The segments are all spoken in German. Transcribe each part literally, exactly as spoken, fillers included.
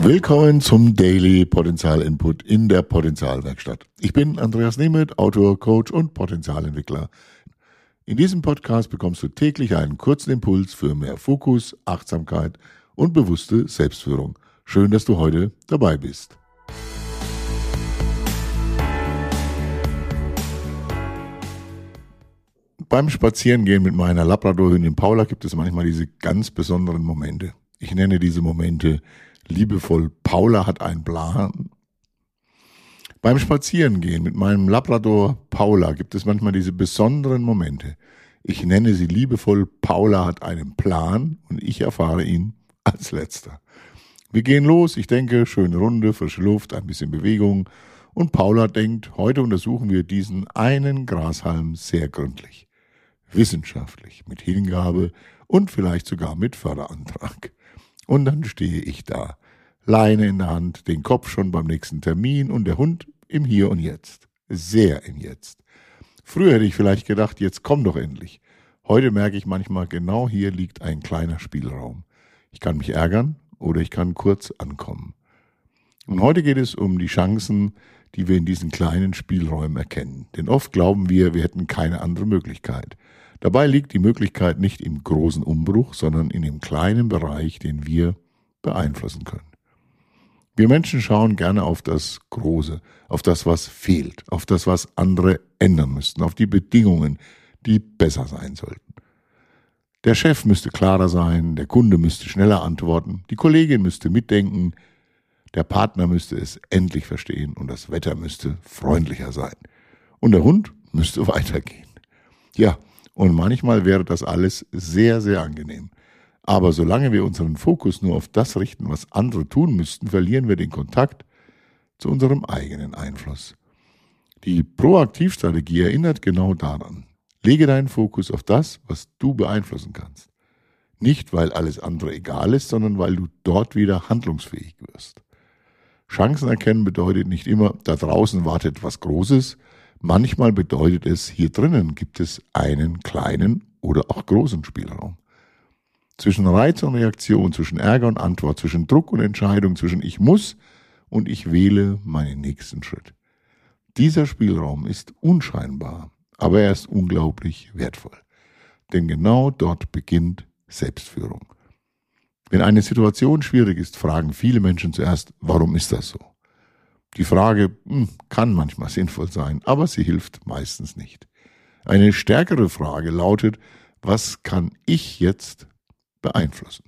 Willkommen zum Daily Potenzial Input in der Potenzialwerkstatt. Ich bin Andreas Nemeth, Autor, Coach und Potenzialentwickler. In diesem Podcast bekommst du täglich einen kurzen Impuls für mehr Fokus, Achtsamkeit und bewusste Selbstführung. Schön, dass du heute dabei bist. Beim Spazierengehen mit meiner Labradorhündin Paula gibt es manchmal diese ganz besonderen Momente. Ich nenne diese Momente liebevoll Paula hat einen Plan. Beim Spazierengehen mit meinem Labrador Paula gibt es manchmal diese besonderen Momente. Ich nenne sie liebevoll Paula hat einen Plan und ich erfahre ihn als letzter. Wir gehen los, ich denke, schöne Runde, frische Luft, ein bisschen Bewegung und Paula denkt, heute untersuchen wir diesen einen Grashalm sehr gründlich. Wissenschaftlich, mit Hingabe und vielleicht sogar mit Förderantrag. Und dann stehe ich da, Leine in der Hand, den Kopf schon beim nächsten Termin und der Hund im Hier und Jetzt. Sehr im Jetzt. Früher hätte ich vielleicht gedacht, jetzt komm doch endlich. Heute merke ich manchmal, genau hier liegt ein kleiner Spielraum. Ich kann mich ärgern oder ich kann kurz ankommen. Und heute geht es um die Chancen, die wir in diesen kleinen Spielräumen erkennen. Denn oft glauben wir, wir hätten keine andere Möglichkeit. Dabei liegt die Möglichkeit nicht im großen Umbruch, sondern in dem kleinen Bereich, den wir beeinflussen können. Wir Menschen schauen gerne auf das Große, auf das, was fehlt, auf das, was andere ändern müssten, auf die Bedingungen, die besser sein sollten. Der Chef müsste klarer sein, der Kunde müsste schneller antworten, die Kollegin müsste mitdenken, der Partner müsste es endlich verstehen und das Wetter müsste freundlicher sein. Und der Hund müsste weitergehen. Ja, und manchmal wäre das alles sehr, sehr angenehm. Aber solange wir unseren Fokus nur auf das richten, was andere tun müssten, verlieren wir den Kontakt zu unserem eigenen Einfluss. Die Proaktivstrategie erinnert genau daran. Lege deinen Fokus auf das, was du beeinflussen kannst. Nicht, weil alles andere egal ist, sondern weil du dort wieder handlungsfähig wirst. Chancen erkennen bedeutet nicht immer, da draußen wartet etwas Großes. Manchmal bedeutet es, hier drinnen gibt es einen kleinen oder auch großen Spielraum. Zwischen Reiz und Reaktion, zwischen Ärger und Antwort, zwischen Druck und Entscheidung, zwischen ich muss und ich wähle meinen nächsten Schritt. Dieser Spielraum ist unscheinbar, aber er ist unglaublich wertvoll. Denn genau dort beginnt Selbstführung. Wenn eine Situation schwierig ist, fragen viele Menschen zuerst, warum ist das so? Die Frage hm, kann manchmal sinnvoll sein, aber sie hilft meistens nicht. Eine stärkere Frage lautet, was kann ich jetzt beeinflussen?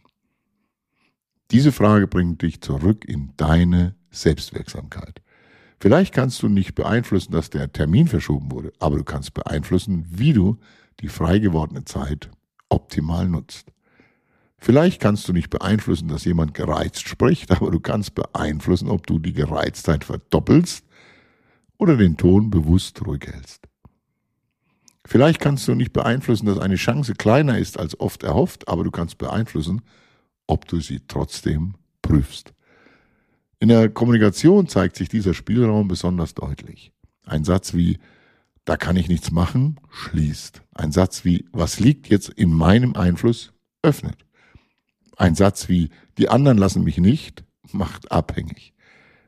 Diese Frage bringt dich zurück in deine Selbstwirksamkeit. Vielleicht kannst du nicht beeinflussen, dass der Termin verschoben wurde, aber du kannst beeinflussen, wie du die frei gewordene Zeit optimal nutzt. Vielleicht kannst du nicht beeinflussen, dass jemand gereizt spricht, aber du kannst beeinflussen, ob du die Gereiztheit verdoppelst oder den Ton bewusst ruhig hältst. Vielleicht kannst du nicht beeinflussen, dass eine Chance kleiner ist als oft erhofft, aber du kannst beeinflussen, ob du sie trotzdem prüfst. In der Kommunikation zeigt sich dieser Spielraum besonders deutlich. Ein Satz wie, da kann ich nichts machen, schließt. Ein Satz wie, was liegt jetzt in meinem Einfluss, öffnet. Ein Satz wie, die anderen lassen mich nicht, macht abhängig.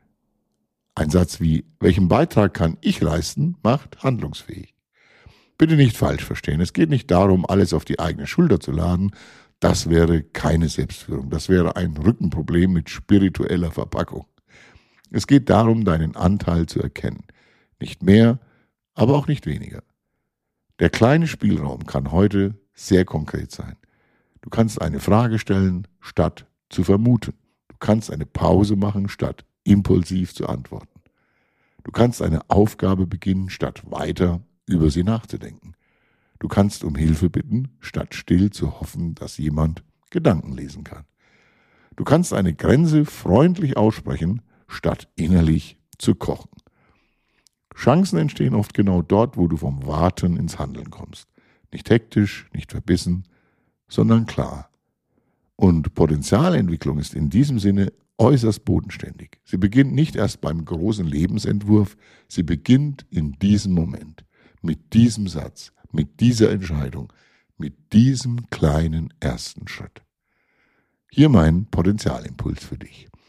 Ein Satz wie, welchen Beitrag kann ich leisten, macht handlungsfähig. Bitte nicht falsch verstehen, es geht nicht darum, alles auf die eigene Schulter zu laden. Das wäre keine Selbstführung, das wäre ein Rückenproblem mit spiritueller Verpackung. Es geht darum, deinen Anteil zu erkennen. Nicht mehr, aber auch nicht weniger. Der kleine Spielraum kann heute sehr konkret sein. Du kannst eine Frage stellen, statt zu vermuten. Du kannst eine Pause machen, statt impulsiv zu antworten. Du kannst eine Aufgabe beginnen, statt weiter über sie nachzudenken. Du kannst um Hilfe bitten, statt still zu hoffen, dass jemand Gedanken lesen kann. Du kannst eine Grenze freundlich aussprechen, statt innerlich zu kochen. Chancen entstehen oft genau dort, wo du vom Warten ins Handeln kommst. Nicht hektisch, nicht verbissen, sondern klar. Und Potenzialentwicklung ist in diesem Sinne äußerst bodenständig. Sie beginnt nicht erst beim großen Lebensentwurf, sie beginnt in diesem Moment, mit diesem Satz, mit dieser Entscheidung, mit diesem kleinen ersten Schritt. Hier mein Potenzialimpuls für dich.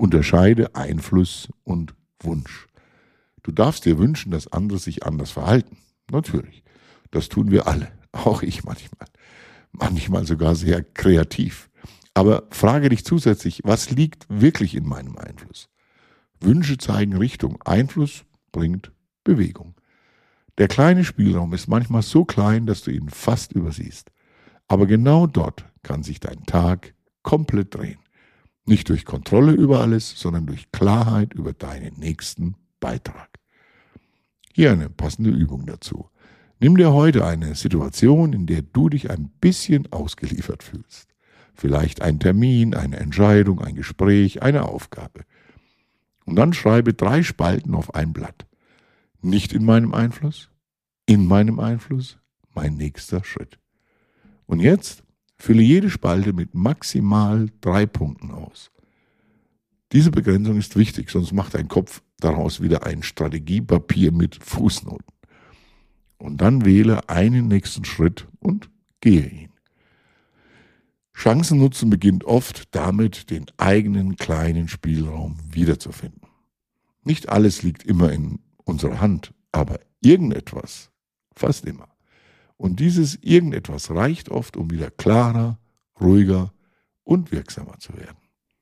Unterscheide Einfluss und Wunsch. Du darfst dir wünschen, dass andere sich anders verhalten. Natürlich. Das tun wir alle. Auch ich manchmal. Manchmal sogar sehr kreativ. Aber frage dich zusätzlich, was liegt wirklich in meinem Einfluss? Wünsche zeigen Richtung. Einfluss bringt Bewegung. Der kleine Spielraum ist manchmal so klein, dass du ihn fast übersiehst. Aber genau dort kann sich dein Tag komplett drehen. Nicht durch Kontrolle über alles, sondern durch Klarheit über deinen nächsten Beitrag. Hier eine passende Übung dazu. Nimm dir heute eine Situation, in der du dich ein bisschen ausgeliefert fühlst. Vielleicht ein Termin, eine Entscheidung, ein Gespräch, eine Aufgabe. Und dann schreibe drei Spalten auf ein Blatt. Nicht in meinem Einfluss, in meinem Einfluss, mein nächster Schritt. Und jetzt fülle jede Spalte mit maximal drei Punkten aus. Diese Begrenzung ist wichtig, sonst macht dein Kopf daraus wieder ein Strategiepapier mit Fußnoten. Und dann wähle einen nächsten Schritt und gehe ihn. Chancennutzen beginnt oft damit, den eigenen kleinen Spielraum wiederzufinden. Nicht alles liegt immer in unserer Hand, aber irgendetwas, fast immer. Und dieses irgendetwas reicht oft, um wieder klarer, ruhiger und wirksamer zu werden.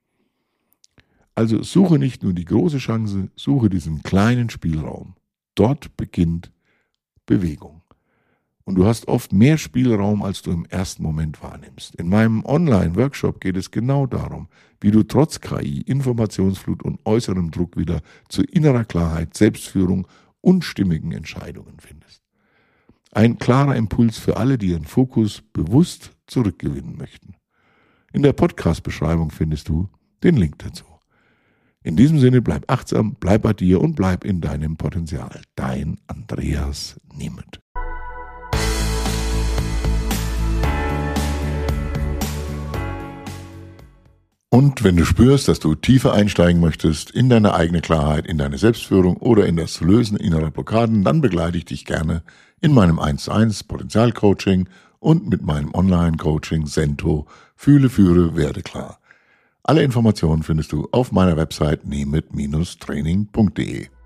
Also suche nicht nur die große Chance, suche diesen kleinen Spielraum. Dort beginnt Bewegung. Und du hast oft mehr Spielraum, als du im ersten Moment wahrnimmst. In meinem Online-Workshop geht es genau darum, wie du trotz K I, Informationsflut und äußerem Druck wieder zu innerer Klarheit, Selbstführung und stimmigen Entscheidungen findest. Ein klarer Impuls für alle, die ihren Fokus bewusst zurückgewinnen möchten. In der Podcast-Beschreibung findest du den Link dazu. In diesem Sinne, bleib achtsam, bleib bei dir und bleib in deinem Potenzial. Dein Andreas Niemet. Und wenn du spürst, dass du tiefer einsteigen möchtest in deine eigene Klarheit, in deine Selbstführung oder in das Lösen innerer Blockaden, dann begleite ich dich gerne in meinem eins zu eins Potenzialcoaching und mit meinem Online-Coaching Sento Fühle, Führe, Werde klar. Alle Informationen findest du auf meiner Website niemet Bindestrich training punkt de.